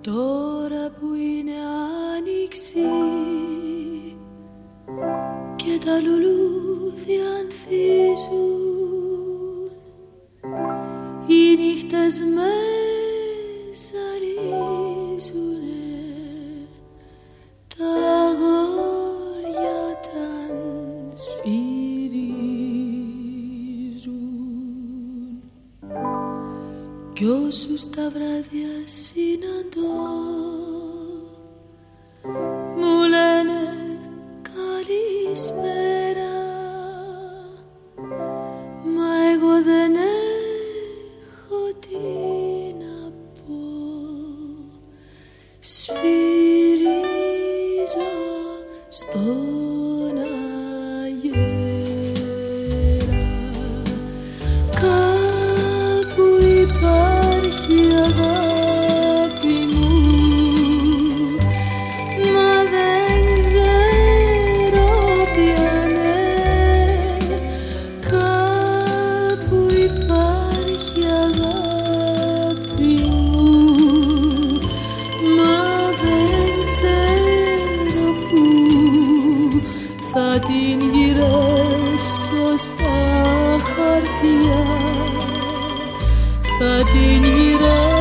Τώρα που είναι άνοιξη και τα λουλούδια ανθίζουν, οι νύχτες με ζαλίζουνε, τα αγόρια τα σφυρίζουν. Κι όσους τα βράδια συναντώ μου λένε καλησπέρα, μα εγώ δεν έχω τι να πω. Σφυρίζω στον αγέρα. Κάπου υπάρχει αγάπη μου, μα δεν ξέρω ποια είναι. Κάπου υπάρχει αγάπη μου, μα δεν ξέρω πού. Θα την γυρεύσω στα χαρτιά, θα την γυρεύσω